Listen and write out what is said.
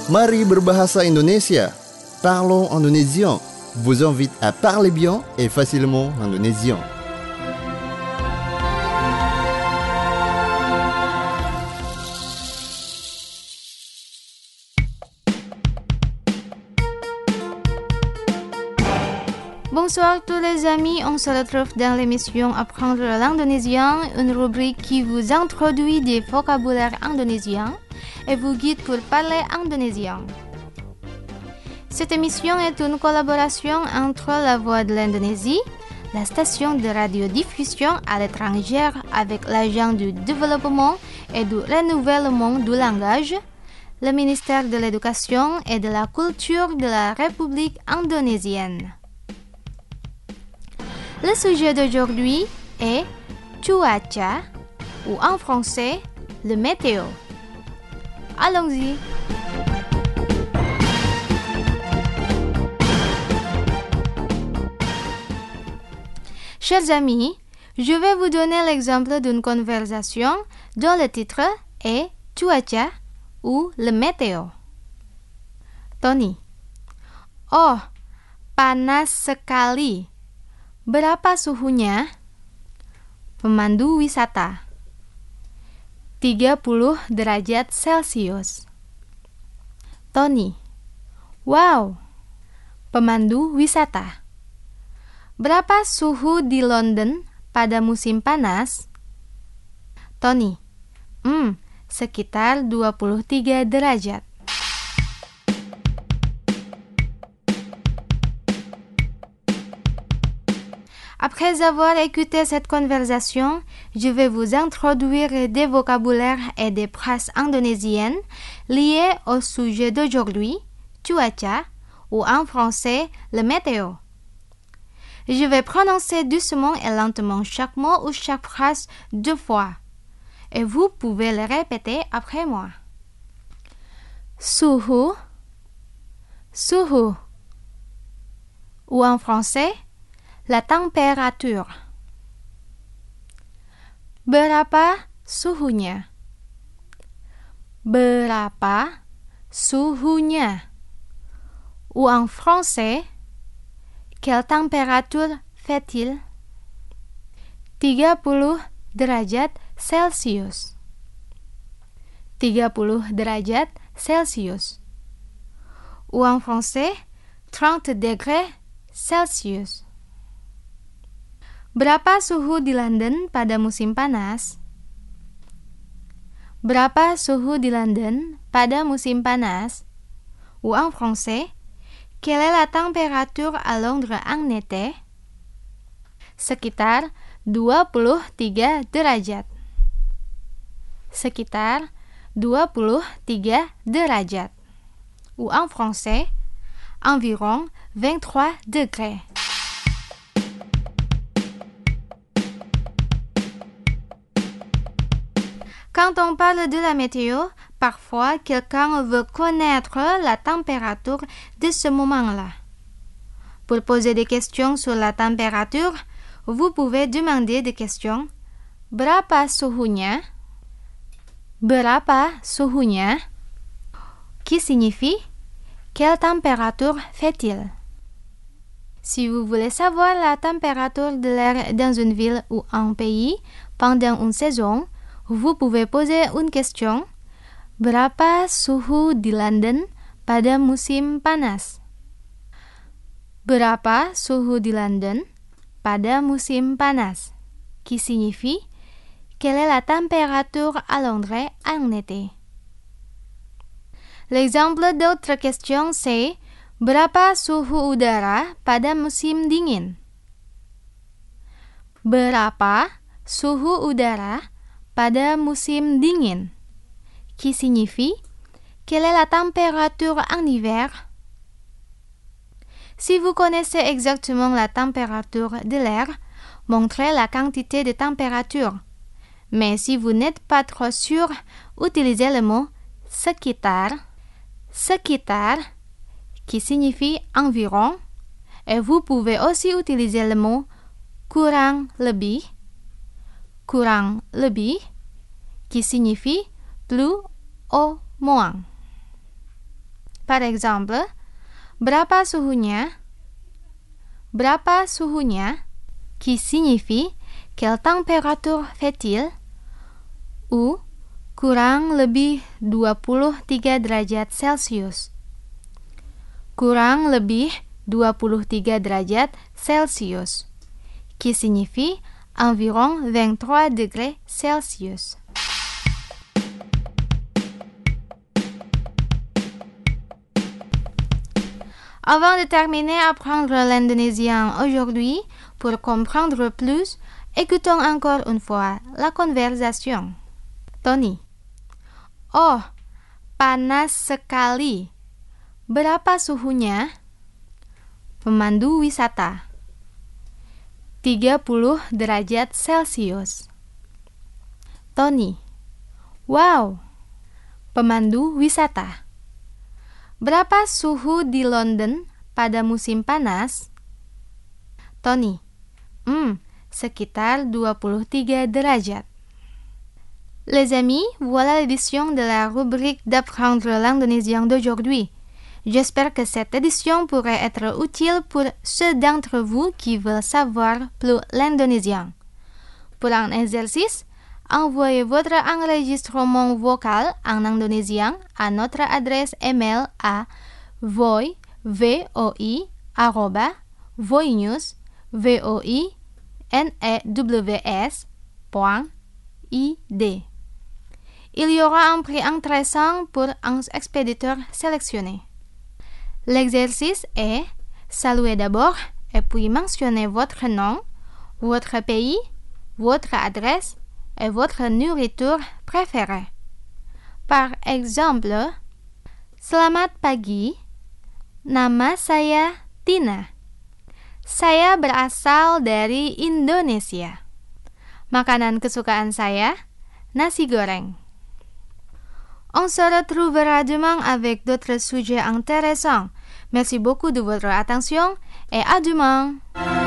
Mari berbahasa Indonesia. Parlons indonésien. Vous invite à parler bien et facilement indonésien. Bonsoir tous les amis, on se retrouve dans l'émission Apprendre l'indonésien, une rubrique qui vous introduit des vocabulaires indonésiens et vous guide pour parler indonésien. Cette émission est une collaboration entre La Voix de l'Indonésie, la station de radiodiffusion à l'étranger avec l'Agence du développement et du renouvellement du langage, le ministère de l'Éducation et de la Culture de la République indonésienne. Le sujet d'aujourd'hui est cuaca ou en français le météo. Allons-y. Chers amis, je vais vous donner l'exemple d'une conversation dont le titre est cuaca ou le météo. Tony. Oh, panas sekali. Berapa suhunya? Pemandu wisata. 30 derajat Celcius. Tony. Wow. Pemandu wisata. Berapa suhu di London pada musim panas? Tony. Sekitar 23 derajat. Après avoir écouté cette conversation, je vais vous introduire des vocabulaires et des phrases indonésiennes liées au sujet d'aujourd'hui, cuaca, ou en français, le météo. Je vais prononcer doucement et lentement chaque mot ou chaque phrase 2 fois, et vous pouvez le répéter après moi. Suhu, suhu, ou en français, la température. Berapa suhunya? Berapa suhunya? Ou en français, quelle température fait-il? 30 derajat Celcius. 30 derajat Celcius. Ou en français, 30 degrés Celsius. Berapa suhu di London pada musim panas? Berapa suhu di London pada musim panas? Ou en français, quelle est la température à Londres en été? Sekitar 23 derajat. Sekitar 23 derajat. Ou en français, environ 23 degrés. Quand on parle de la météo, parfois quelqu'un veut connaître la température de ce moment-là. Pour poser des questions sur la température, vous pouvez demander des questions. Berapa suhunya? Berapa suhunya? Qui signifie quelle température fait-il? Si vous voulez savoir la température de l'air dans une ville ou un pays pendant une saison, vous pouvez poser une question. Berapa suhu di London pada musim panas? Berapa suhu di London pada musim panas? Qui signifie quelle est la température à Londres en été? L'exemple d'autre question c'est berapa suhu udara pada musim dingin? Berapa suhu udara pada musim dingin? Qui signifie quelle est la température en hiver? Si vous connaissez exactement la température de l'air, montrez la quantité de température. Mais si vous n'êtes pas trop sûr, utilisez le mot sekitar, sekitar, qui signifie environ, et vous pouvez aussi utiliser le mot kurang lebih, qui signifie plus ou moins. Par exemple, berapa suhunya? Berapa suhunya? Qui signifie quelle température fait-il? Ou kurang lebih 23 derajat Celcius. Kurang lebih 23 derajat Celsius. Qui signifie environ 23 degrés Celsius. Avant de terminer à apprendre l'indonésien aujourd'hui, pour comprendre plus, écoutons encore une fois la conversation. Tony. Oh, panas sekali. Berapa suhunya? Pemandu wisata. 30 derajat Celcius. Tony. Wow. Pemandu wisata. Berapa suhu di London pada musim panas? Tony. Sekitar 23 derajat. Les amis, voilà l'édition de la rubrique d'apprendre l'indonésien d'aujourd'hui. J'espère que cette édition pourrait être utile pour ceux d'entre vous qui veulent savoir plus l'indonésien. Pour un exercice, envoyez votre enregistrement vocal en indonésien à notre adresse email à voinews.id. Il y aura un prix intéressant pour un expéditeur sélectionné. L'exercice est saluer d'abord et puis mentionner votre nom, votre pays, votre adresse et votre nourriture préférée. Par exemple, Selamat pagi, nama saya Tina. Saya berasal dari Indonesia. Makanan kesukaan saya, nasi goreng. On se retrouvera demain avec d'autres sujets intéressants. Merci beaucoup de votre attention et à demain.